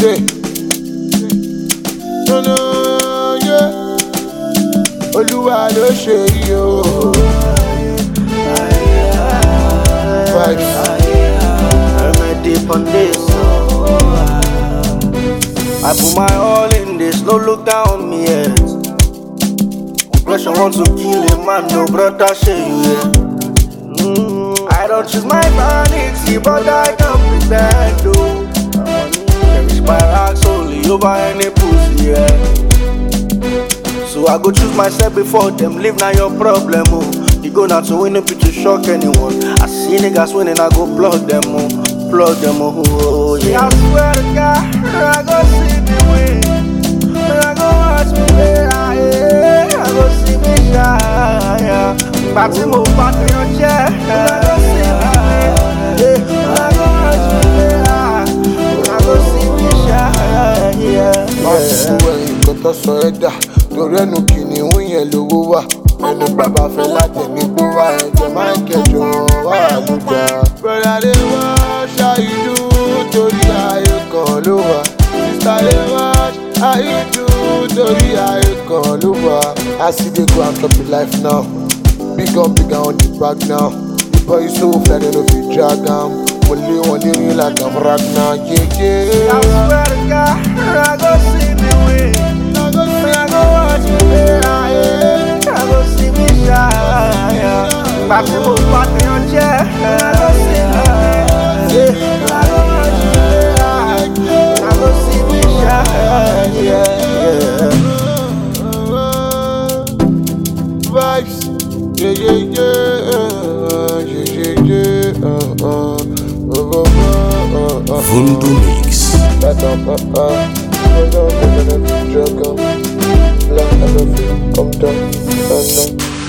Say, no, no, yeah. Olúwa ló ṣe yìí o. Vibes. I'm deep on this. I put my all in this, no look down on me yet. Pressure want to kill a man, no brother, say you yet. I don't choose my vanity, but I can't pretend, though. Cherish my rocks only over any pussy, yeah. So I go choose myself before them, live now your problem, oh. You go now to win, it be to shock anyone. I see niggas winning, I go plug them, oh. Plug them, oh, yeah. I swear to God, I go see me win. I go watch me play, I go see me shine. Party move back in your chair, I go see me win. I go watch me play, I go see me shine. Àsìkò ẹ̀yìn kan tó sọ ẹ́ dà, torí ẹnu kìnìún yẹn lówó wà. Ẹnu bàbá fẹ́ látẹ̀mí kó wá ẹ̀jẹ̀ máa ń kẹjọ wá àlùjá. Brother dey watch how you do torí ayé kan ló wà. Sister dey watch how you do torí ayé kan ló wà. As you dey go and chop your life now, big on the back now. The boy so fly they no fit drag am. Mo lé wọn lérí like I'm Ragnar, yeah, yeah. I swear to God, I go see me win. I go watch me play, I go see me shine. Party move back in your chair, I go see me win. I go watch me play, I go see me shine. Vibes, yeah, yeah, yeah, Voodoo Mix. Come down,